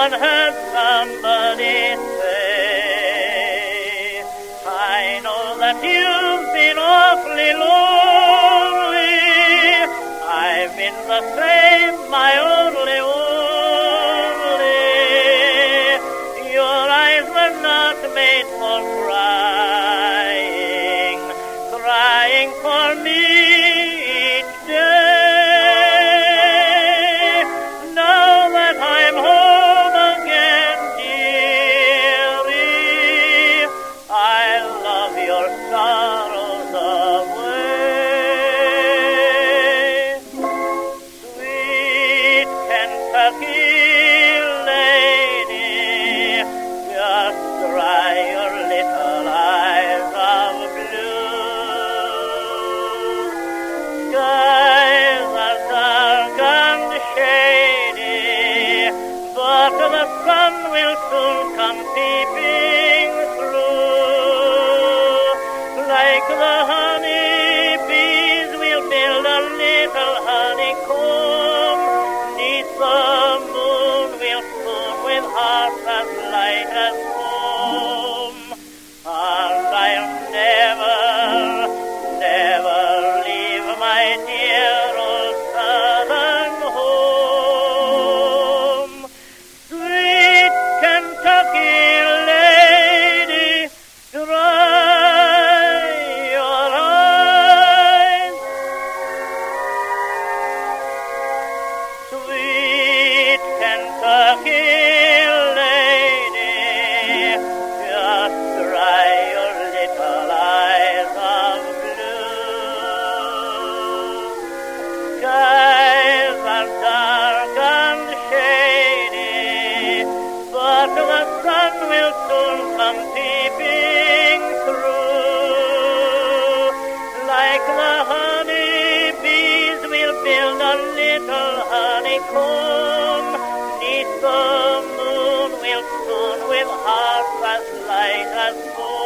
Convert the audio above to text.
someone heard somebody say, I know that you've been awfully lonely. I've been the same, my only. Your eyes were not made for crying for me each day. Now that I'm home again, dearie, I love your sorrows away. Sweet Kentucky lady, just dry your little eyes of blue. Skies are dark and shady, but the sun will soon come peeping through. Like the honey bees, we'll build a little honeycomb. 'Neath the moon we'll spoon with hearts as light as foam. And I'll never leave my dear old southern home. Sweet Kentucky lady, dry your eyes. Sweet Kentucky lady, just dry your little eyes of blue. Skies are dark and shady, but the sun will soon come peeping through. Like the honey bees, we'll build a little honeycomb. 'Neath the moon we'll spoon with hearts as light as foam.